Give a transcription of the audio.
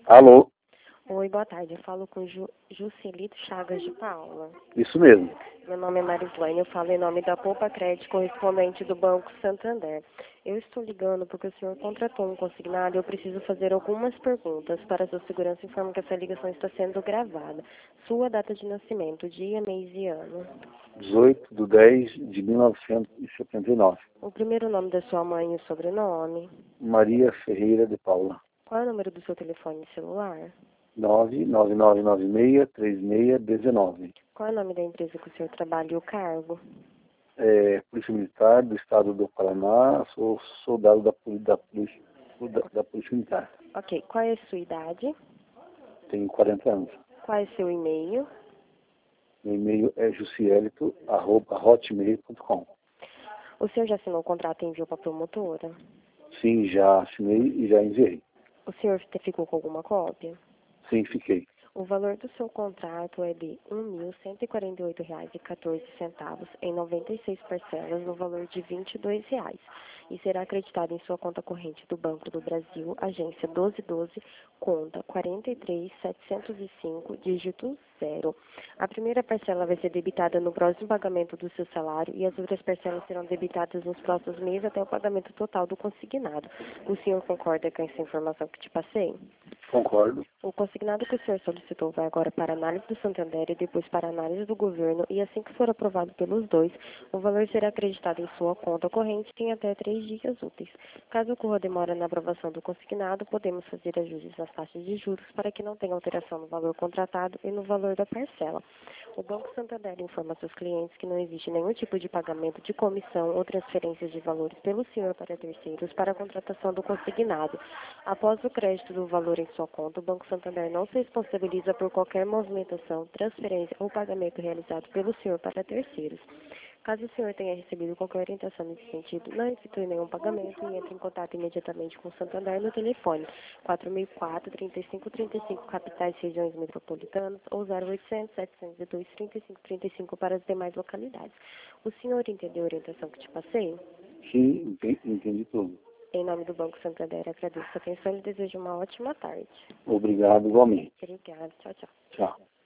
Alô? Oi, boa tarde. Eu falo com Juscelito Chagas de Paula. Isso mesmo. Meu nome é Marislane, eu falo em nome da Poupa Crédito, correspondente do Banco Santander. Eu estou ligando porque o senhor contratou um consignado e eu preciso fazer algumas perguntas. Para sua segurança, informo que essa ligação está sendo gravada. Sua data de nascimento, dia, mês e ano. 18/10/1979. O primeiro nome da sua mãe e o sobrenome. Maria Ferreira de Paula. Qual é o número do seu telefone celular? 999963619. Qual é o nome da empresa que o senhor trabalha e o cargo? Polícia Militar do Estado do Paraná. Sou soldado da Polícia Militar. Ok. Qual é a sua idade? Tenho 40 anos. Qual é seu e-mail? Meu e-mail é jussielito@hotmail.com. O senhor já assinou o contrato e enviou para a promotora? Sim, já assinei e já enviei. O senhor ficou com alguma cópia? Sim, fiquei. O valor do seu contrato é de R$ 1.148,14 em 96 parcelas no valor de R$ 22 e será acreditado em sua conta corrente do Banco do Brasil, agência 1212, conta 43705, dígito 0. A primeira parcela vai ser debitada no próximo pagamento do seu salário e as outras parcelas serão debitadas nos próximos meses até o pagamento total do consignado. O senhor concorda com essa informação que te passei? Concordo. O consignado que o senhor solicitou vai agora para a análise do Santander e depois para a análise do governo, e assim que for aprovado pelos dois, o valor será acreditado em sua conta corrente em até 3 dias úteis. Caso ocorra demora na aprovação do consignado, podemos fazer ajustes nas taxas de juros para que não tenha alteração no valor contratado e no valor da parcela. O Banco Santander informa seus clientes que não existe nenhum tipo de pagamento de comissão ou transferências de valores pelo senhor para terceiros para a contratação do consignado. Após o crédito do valor em sua conta, o Banco Santander não se responsabiliza por qualquer movimentação, transferência ou pagamento realizado pelo senhor para terceiros. Caso o senhor tenha recebido qualquer orientação nesse sentido, não efetue nenhum pagamento e entre em contato imediatamente com o Santander no telefone 4004-3535, capitais e regiões metropolitanas, ou 0800-702-3535 para as demais localidades. O senhor entendeu a orientação que te passei? Sim, entendi tudo. Em nome do Banco Santander, agradeço a atenção e desejo uma ótima tarde. Obrigado igualmente. Obrigada. Tchau, tchau. Tchau.